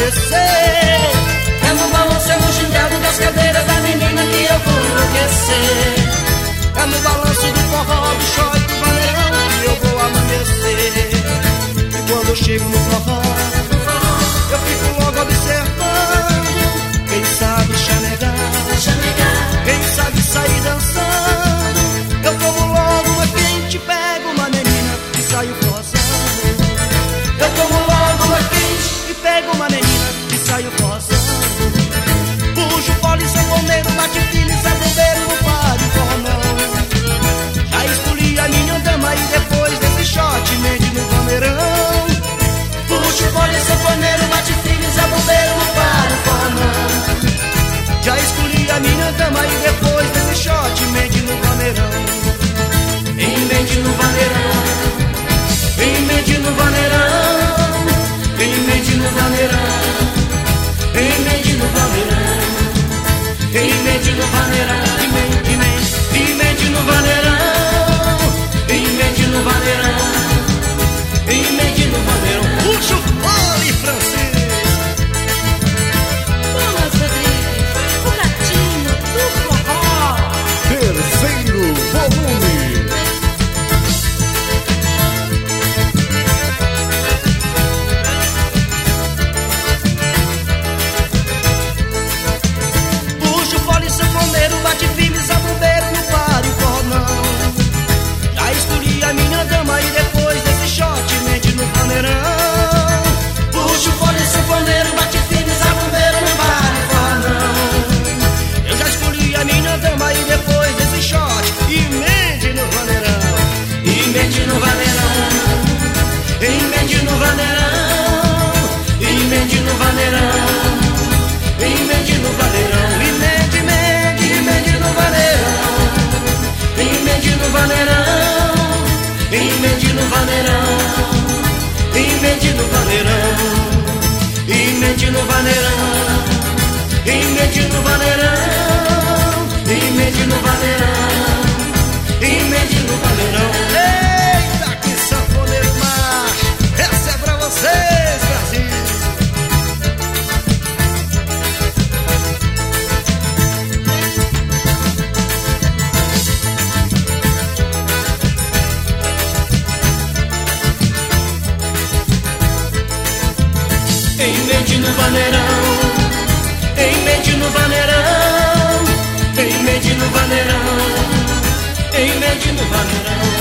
descer. É no balanço, é no gingado das cadeiras da menina que eu vou enlouquecer. É no balanço do forró, do chó e do vaneirão que eu vou amanhecer. E quando eu chego no forró, eu fico logo observando. Quem sabe chanegar, quem sabe sair dançando. Eu tomo logo uma quente, pego uma menina e saio forçando. Eu tomo logo uma quente e pego uma menina e saio forçando. Puxo fole, sanfoneiro, bate filho, zabumbeiro, não pare forró não. Já escolhi a minha dama e depois desse shot mede no vaneirão. Puxo fole, sanfoneiro, bate filho, zabumbeiro, não pare forró não. Já escolhi a minha dama e depois desse shot mede no vaneirão. Emende no vaneirão, emende no vaneirão, emende no vaneirão, emende no vaneirão, emende no vaneirão, emende no vaneirão, emende no vaneirão, emende no vaneirão. Puxa o fole, Francisco. Thomas Rodrigues, o gatinho do forró. Terceiro volume. Bate firme, zabumbeiro, não pare forró não. Já escolhi a minha dama e depois desse shot mede no vaneirão. Puxa o fole, sanfoneiro, bate firme, zabumbeiro, não pare forró não. Eu já escolhi a minha dama e depois desse shot emende no vaneirão. Emende no vaneirão, emende no vaneirão, emende no vaneirão, emende no vaneirão, emende, emende no vaneirão, emende no vaneirão, emende no vaneirão, emende no vaneirão, emende no vaneirão, emende no vaneirão, emende no vaneirão, emende no vaneirão. Eita, que sanfoneiro macho, essa é pra vocês, Brasil. Emende no vaneirão, emende no vaneirão, emende no vaneirão, emende no vaneirão.